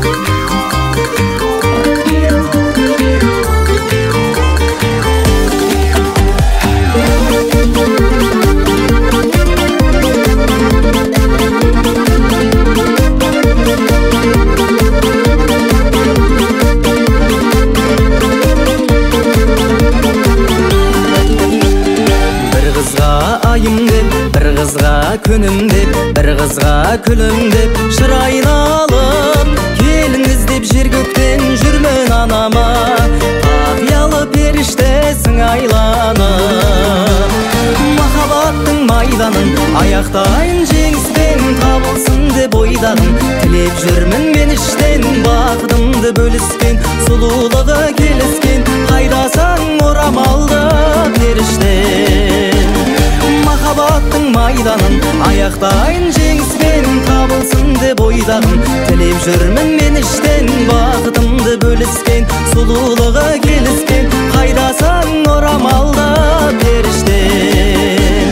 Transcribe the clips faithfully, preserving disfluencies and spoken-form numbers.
Күнім деп, бір қызға күлім деп, шырайын алып келін іздеп жер көктен жүрмін анама. Ақ періштесің айланып, махаббаттың майданын аяқтайын жеңіспен табылсын деп ойдағым. Тілеп жүрмін мен іштен бақытымды бөліскен, сұлулығы келіскен, қайдасаң орамалды періштен. Махаббаттың майданын аяқтайын жеңіспен табылсын деп ойдағым. Тілеп жүрмін мен іштен бақытымды бөліскен, сұлулығы келіскен, қайдасаң орамалды періштен.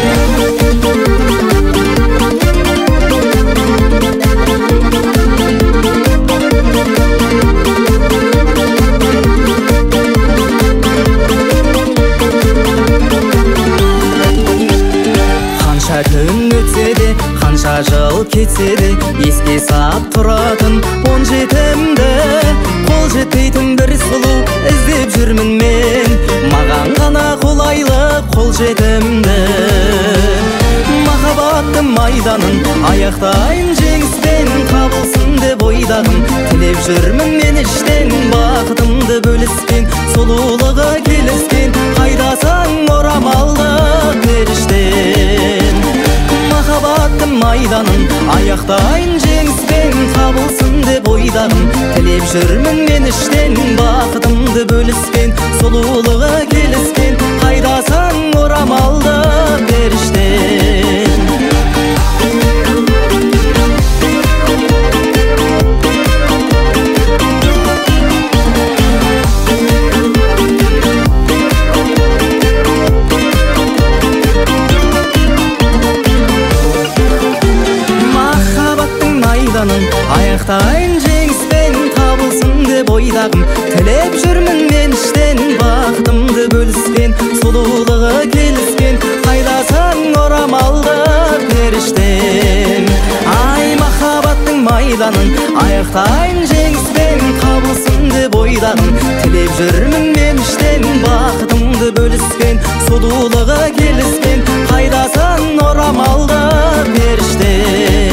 Қанша күн өтсе де, қанша жыл кетсе де, еске сап тұратын он жетімді, қол жетпейтін бір сұлу іздеп жүрмін мен. Маған ғана қолайлы қол жетімді, махаббаттың майданын аяқтайын жеңіспен табылсын деп ойдағым. Тілеп жүрмін мен іштен бақытымды бөліскен, сұлулығы келіскен, қайдасаң орамалды періштен. Махаббаттың майданын аяқтайын жеңіспен табылсын деп ойдағым. Тілеп жүрмін мен іштен бақытымды бөліскен, сұлулығы келіскен, қайдасаң орамалды періштен. Аяқтайын жеңіспен табылсын деп ойдағым. Тілеп жүрмін мен іштен бақытымды бөліскен, сұлулығы келіскен, қайдасаң орамалды періштен. Ай, махаббаттың майданын аяқтайын жеңіспен табылсын деп ойдағым. Тілеп жүрмін мен іштен бақытымды бөліскен, сұлулығы келіскен, қайдасаң орамалды періштен.